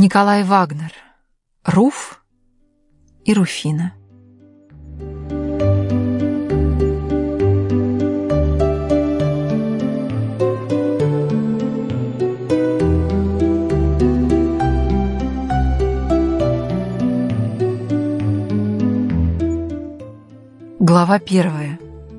Николай Вагнер. Руф и Руфина. Глава 1.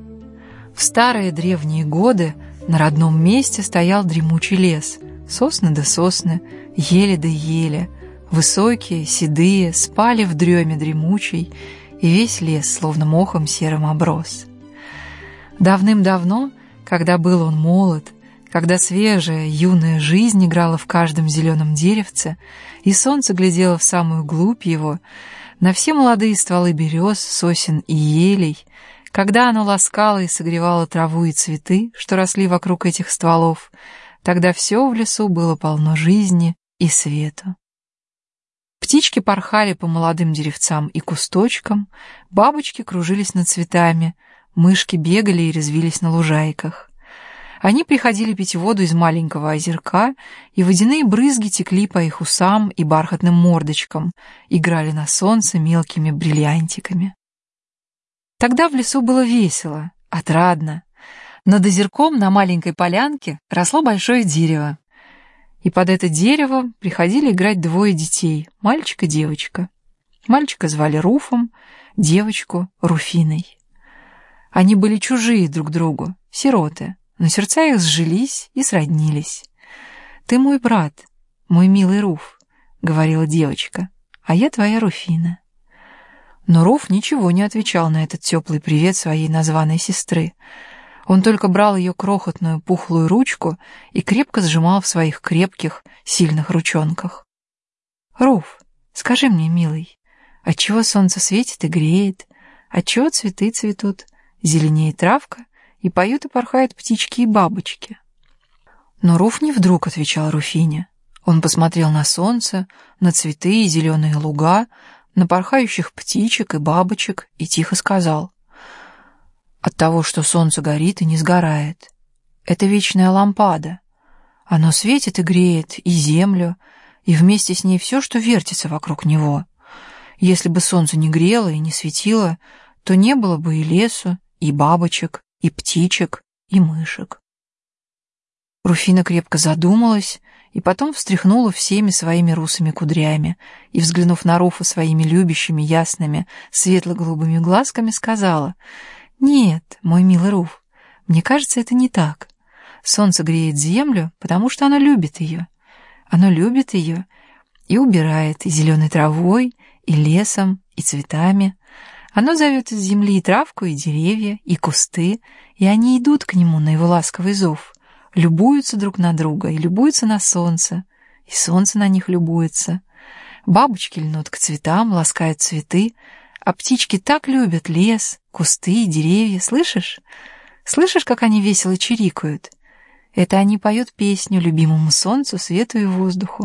В старые древние годы на родном месте стоял дремучий лес. Сосны да сосны, ели да ели, высокие, седые, спали в дреме дремучей, и весь лес словно мохом серым оброс. Давным-давно, когда был он молод, когда свежая, юная жизнь играла в каждом зеленом деревце, и солнце глядело в самую глубь его, на все молодые стволы берез, сосен и елей, когда оно ласкало и согревало траву и цветы, что росли вокруг этих стволов, тогда все в лесу было полно жизни и свету. Птички порхали по молодым деревцам и кусточкам, бабочки кружились над цветами, мышки бегали и резвились на лужайках. Они приходили пить воду из маленького озерка, и водяные брызги текли по их усам и бархатным мордочкам, играли на солнце мелкими бриллиантиками. Тогда в лесу было весело, отрадно. Над озерком на маленькой полянке росло большое дерево, и под это дерево приходили играть двое детей, мальчик и девочка. Мальчика звали Руфом, девочку — Руфиной. Они были чужие друг другу, сироты, но сердца их сжились и сроднились. «Ты мой брат, мой милый Руф», — говорила девочка, — «а я твоя Руфина». Но Руф ничего не отвечал на этот теплый привет своей названной сестры. Он только брал ее крохотную пухлую ручку и крепко сжимал в своих крепких, сильных ручонках. «Руф, скажи мне, милый, отчего солнце светит и греет, отчего цветы цветут, зеленеет травка, и поют и порхают птички и бабочки?» Но Руф не вдруг отвечал Руфине. Он посмотрел на солнце, на цветы и зеленые луга, на порхающих птичек и бабочек и тихо сказал: «От того, что солнце горит и не сгорает. Это вечная лампада. Оно светит и греет и землю, и вместе с ней все, что вертится вокруг него. Если бы солнце не грело и не светило, то не было бы и лесу, и бабочек, и птичек, и мышек». Руфина крепко задумалась и потом встряхнула всеми своими русыми кудрями и, взглянув на Руфа своими любящими, ясными, светло-голубыми глазками, сказала: «Нет, мой милый Руф, мне кажется, это не так. Солнце греет землю, потому что оно любит ее. Оно любит ее и убирает и зеленой травой, и лесом, и цветами. Оно зовет из земли и травку, и деревья, и кусты, и они идут к нему на его ласковый зов, любуются друг на друга и любуются на солнце, и солнце на них любуется. Бабочки льнут к цветам, ласкают цветы, а птички так любят лес, кусты и деревья. Слышишь? Слышишь, как они весело чирикают? Это они поют песню любимому солнцу, свету и воздуху».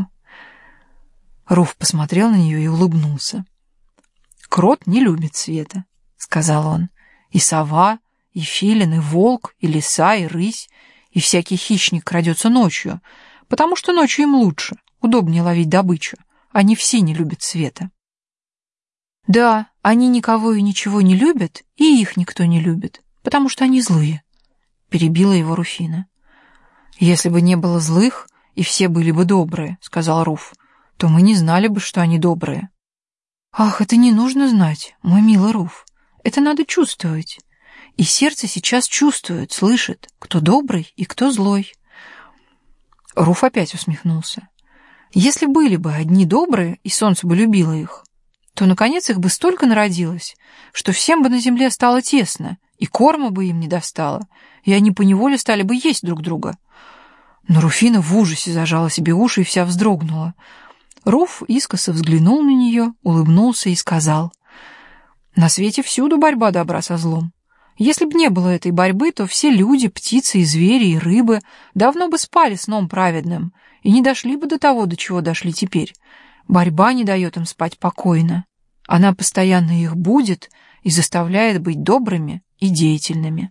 Руф посмотрел на нее и улыбнулся. «Крот не любит света», — сказал он. «И сова, и филин, и волк, и лиса, и рысь, и всякий хищник крадется ночью, потому что ночью им лучше, удобнее ловить добычу. Они все не любят света». «Да, они никого и ничего не любят, и их никто не любит, потому что они злые», — перебила его Руфина. «Если бы не было злых, и все были бы добрые», — сказал Руф, — «то мы не знали бы, что они добрые». «Ах, это не нужно знать, мой милый Руф, это надо чувствовать. И сердце сейчас чувствует, слышит, кто добрый и кто злой». Руф опять усмехнулся. «Если были бы одни добрые, и солнце бы любило их, то, наконец, их бы столько народилось, что всем бы на земле стало тесно, и корма бы им не достало, и они поневоле стали бы есть друг друга». Но Руфина в ужасе зажала себе уши и вся вздрогнула. Руф искоса взглянул на нее, улыбнулся и сказал: «На свете всюду борьба добра со злом. Если б не было этой борьбы, то все люди, птицы и звери, и рыбы давно бы спали сном праведным и не дошли бы до того, до чего дошли теперь. Борьба не дает им спать покойно. Она постоянно их будит и заставляет быть добрыми и деятельными».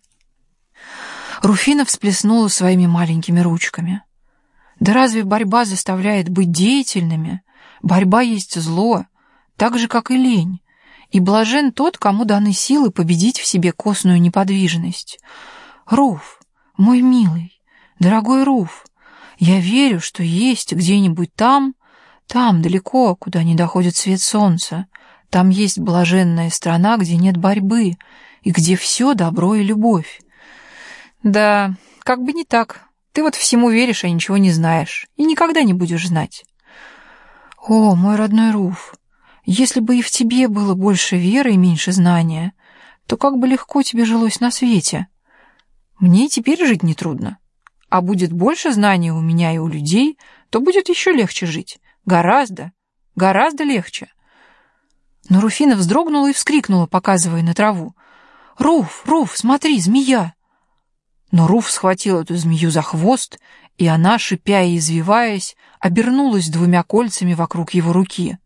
Руфина всплеснула своими маленькими ручками. «Да разве борьба заставляет быть деятельными? Борьба есть зло, так же, как и лень. И блажен тот, кому даны силы победить в себе косную неподвижность. Руф, мой милый, дорогой Руф, я верю, что есть где-нибудь там далеко, куда не доходит свет солнца, там есть блаженная страна, где нет борьбы, и где все добро и любовь. Да, как бы не так. Ты вот всему веришь, а ничего не знаешь, и никогда не будешь знать. О, мой родной Руф, если бы и в тебе было больше веры и меньше знания, то как бы легко тебе жилось на свете. Мне и теперь жить нетрудно. А будет больше знаний у меня и у людей, то будет еще легче жить. Гораздо, гораздо легче. Но Руфина вздрогнула и вскрикнула, показывая на траву. «Руф, Руф, смотри, змея!» Но Руф схватил эту змею за хвост, и она, шипя и извиваясь, обернулась двумя кольцами вокруг его руки.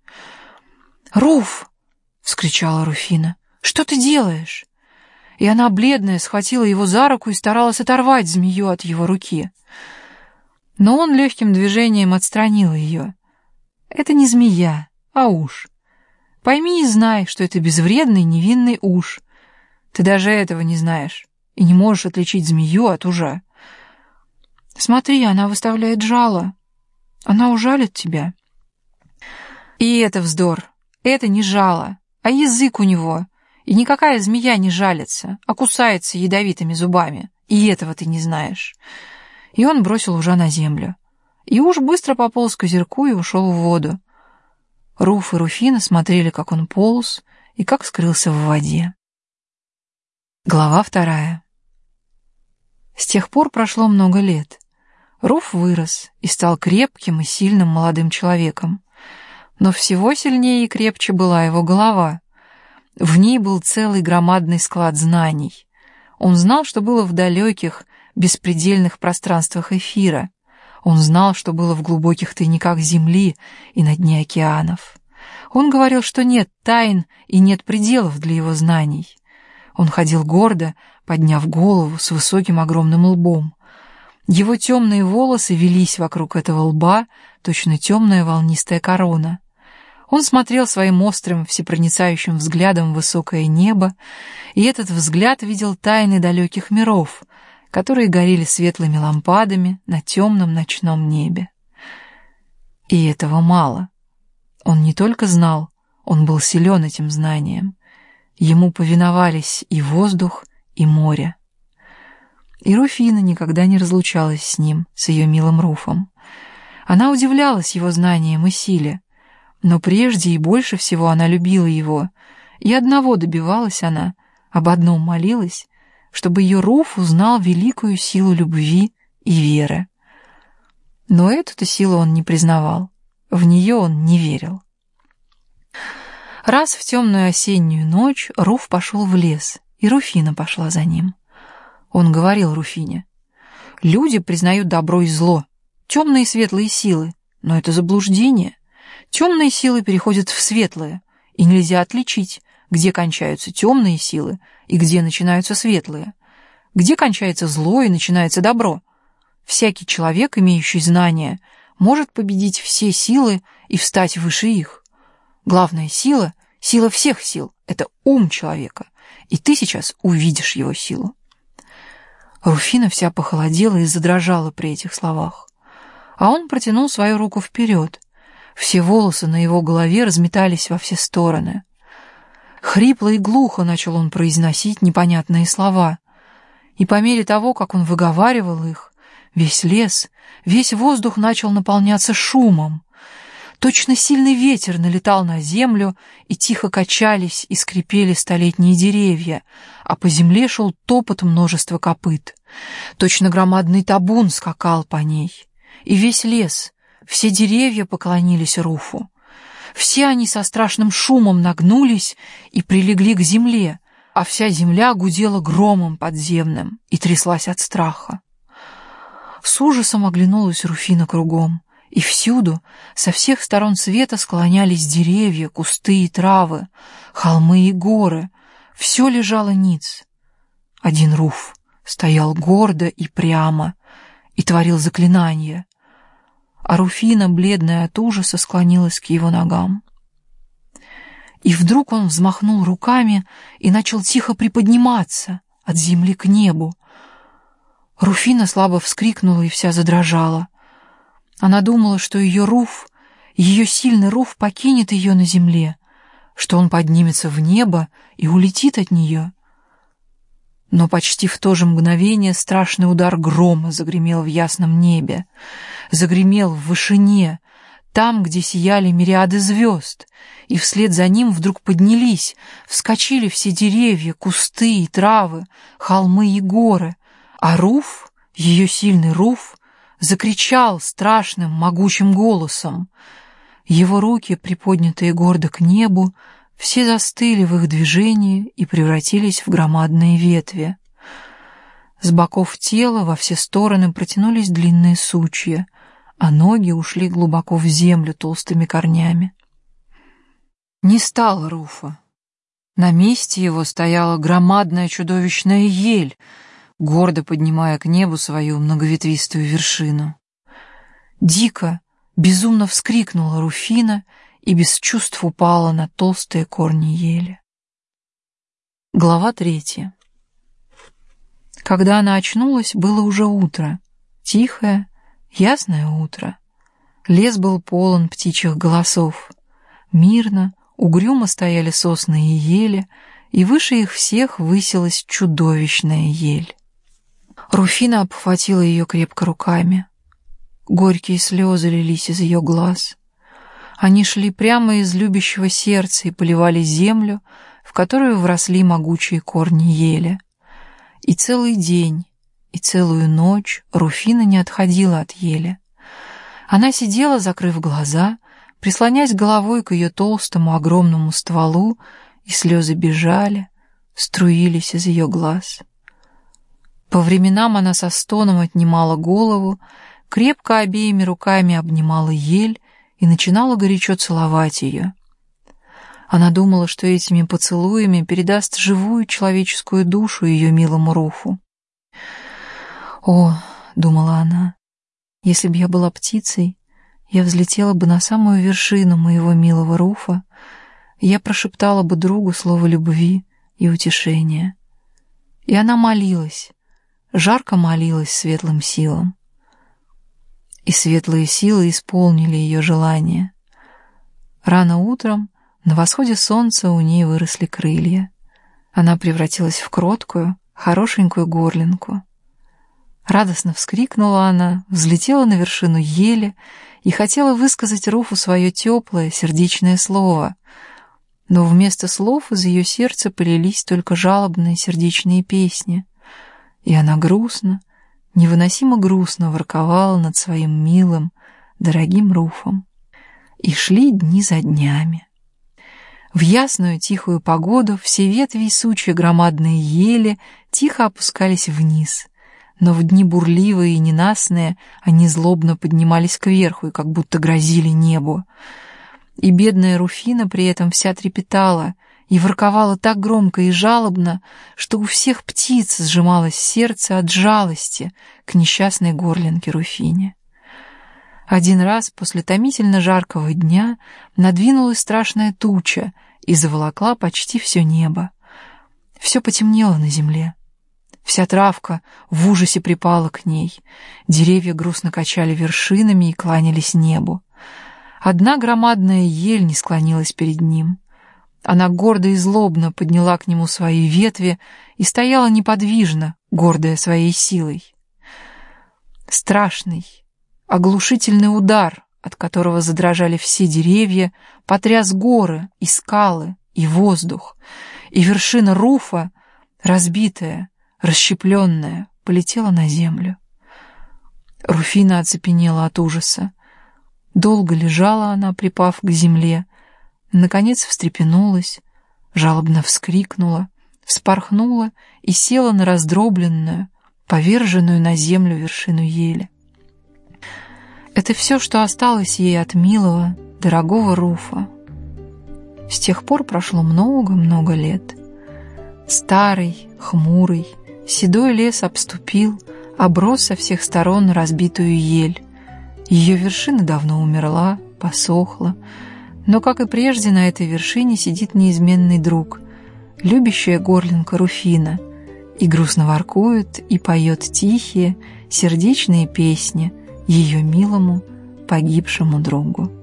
«Руф!» — вскричала Руфина. «Что ты делаешь?» И она, бледная, схватила его за руку и старалась оторвать змею от его руки. Но он легким движением отстранил ее. «Это не змея, а уж. Пойми и знай, что это безвредный невинный уж. Ты даже этого не знаешь и не можешь отличить змею от ужа. Смотри, она выставляет жало. Она ужалит тебя». И это вздор. Это не жало, а язык у него. И никакая змея не жалится, а кусается ядовитыми зубами. И этого ты не знаешь. И он бросил ужа на землю. И уж быстро пополз к озерку и ушел в воду. Руф и Руфина смотрели, как он полз и как скрылся в воде. Глава 2. С тех пор прошло много лет. Руф вырос и стал крепким и сильным молодым человеком. Но всего сильнее и крепче была его голова. В ней был целый громадный склад знаний. Он знал, что было в далеких, беспредельных пространствах эфира. Он знал, что было в глубоких тайниках земли и на дне океанов. Он говорил, что нет тайн и нет пределов для его знаний. Он ходил гордо, подняв голову с высоким огромным лбом. Его темные волосы велись вокруг этого лба, точно темная волнистая корона. Он смотрел своим острым, всепроницающим взглядом в высокое небо, и этот взгляд видел тайны далеких миров, которые горели светлыми лампадами на темном ночном небе. И этого мало. Он не только знал, он был силен этим знанием. Ему повиновались и воздух, и море. И Руфина никогда не разлучалась с ним, с ее милым Руфом. Она удивлялась его знаниям и силе, но прежде и больше всего она любила его, и одного добивалась она, об одном молилась, чтобы ее Руф узнал великую силу любви и веры. Но эту-то силу он не признавал, в нее он не верил. Раз в темную осеннюю ночь Руф пошел в лес, и Руфина пошла за ним. Он говорил Руфине: «Люди признают добро и зло, темные и светлые силы, но это заблуждение. Темные силы переходят в светлые, и нельзя отличить, где кончаются темные силы и где начинаются светлые, где кончается зло и начинается добро. Всякий человек, имеющий знания, может победить все силы и встать выше их. Главная сила, сила всех сил, это ум человека, и ты сейчас увидишь его силу». Руфина вся похолодела и задрожала при этих словах. А он протянул свою руку вперед. Все волосы на его голове разметались во все стороны. Хрипло и глухо начал он произносить непонятные слова. И по мере того, как он выговаривал их, весь лес, весь воздух начал наполняться шумом. Точно сильный ветер налетал на землю, и тихо качались и скрипели столетние деревья, а по земле шел топот множества копыт. Точно громадный табун скакал по ней. И весь лес, все деревья поклонились Руфу. Все они со страшным шумом нагнулись и прилегли к земле, а вся земля гудела громом подземным и тряслась от страха. С ужасом оглянулась Руфина кругом, и всюду, со всех сторон света склонялись деревья, кусты и травы, холмы и горы. Все лежало ниц. Один Руф стоял гордо и прямо и творил заклинания. а Руфина, бледная от ужаса, склонилась к его ногам. И вдруг он взмахнул руками и начал тихо приподниматься от земли к небу. Руфина слабо вскрикнула и вся задрожала. Она думала, что ее Руф, ее сильный Руф покинет ее на земле, что он поднимется в небо и улетит от нее. Но почти в то же мгновение страшный удар грома загремел в ясном небе, загремел в вышине, там, где сияли мириады звезд, и вслед за ним вдруг поднялись, вскочили все деревья, кусты и травы, холмы и горы, а Руф, ее сильный Руф, закричал страшным, могучим голосом. Его руки, приподнятые гордо к небу, все застыли в их движении и превратились в громадные ветви. С боков тела во все стороны протянулись длинные сучья, а ноги ушли глубоко в землю толстыми корнями. Не стало Руфа. На месте его стояла громадная чудовищная ель, гордо поднимая к небу свою многоветвистую вершину. Дико, безумно вскрикнула Руфина и без чувств упала на толстые корни ели. Глава 3. Когда она очнулась, было уже утро, тихое, ясное утро. Лес был полон птичьих голосов. Мирно, угрюмо стояли сосны и ели, и выше их всех высилась чудовищная ель. Руфина обхватила ее крепко руками. Горькие слезы лились из ее глаз. Они шли прямо из любящего сердца и поливали землю, в которую вросли могучие корни ели. И целый день, и целую ночь Руфина не отходила от ели. Она сидела, закрыв глаза, прислонясь головой к ее толстому огромному стволу, и слезы бежали, струились из ее глаз. По временам она со стоном отнимала голову, крепко обеими руками обнимала ель и начинала горячо целовать ее. Она думала, что этими поцелуями передаст живую человеческую душу ее милому Руфу. «О, — думала она, — если бы я была птицей, я взлетела бы на самую вершину моего милого Руфа, и я прошептала бы другу слово любви и утешения». И она молилась, жарко молилась светлым силам. И светлые силы исполнили ее желание. Рано утром, на восходе солнца, у ней выросли крылья. Она превратилась в кроткую, хорошенькую горлинку. Радостно вскрикнула она, взлетела на вершину ели и хотела высказать Руфу свое теплое, сердечное слово. Но вместо слов из ее сердца полились только жалобные сердечные песни. И она грустно, невыносимо грустно ворковала над своим милым, дорогим Руфом. И шли дни за днями. В ясную тихую погоду все ветви и сучья громадной ели тихо опускались вниз, но в дни бурливые и ненастные они злобно поднимались кверху и как будто грозили небу. И бедная Руфина при этом вся трепетала и ворковала так громко и жалобно, что у всех птиц сжималось сердце от жалости к несчастной горлинке Руфине. Один раз после томительно жаркого дня надвинулась страшная туча и заволокла почти все небо. Все потемнело на земле. Вся травка в ужасе припала к ней. Деревья грустно качали вершинами и кланялись небу. Одна громадная ель не склонилась перед ним. Она гордо и злобно подняла к нему свои ветви и стояла неподвижно, гордая своей силой. Страшный, оглушительный удар, от которого задрожали все деревья, потряс горы и скалы, и воздух, и вершина Руфа, разбитая, расщепленная, полетела на землю. Руфина оцепенела от ужаса. Долго лежала она, припав к земле, наконец встрепенулась, жалобно вскрикнула, вспорхнула и села на раздробленную, поверженную на землю вершину ели. Это все, что осталось ей от милого, дорогого Руфа. С тех пор прошло много-много лет. Старый, хмурый, седой лес обступил, оброс со всех сторон разбитую ель, Ее вершина давно умерла, посохла, но, как и прежде, на этой вершине сидит неизменный друг, любящая горлинка Руфина, и грустно воркует и поет тихие, сердечные песни ее милому погибшему другу.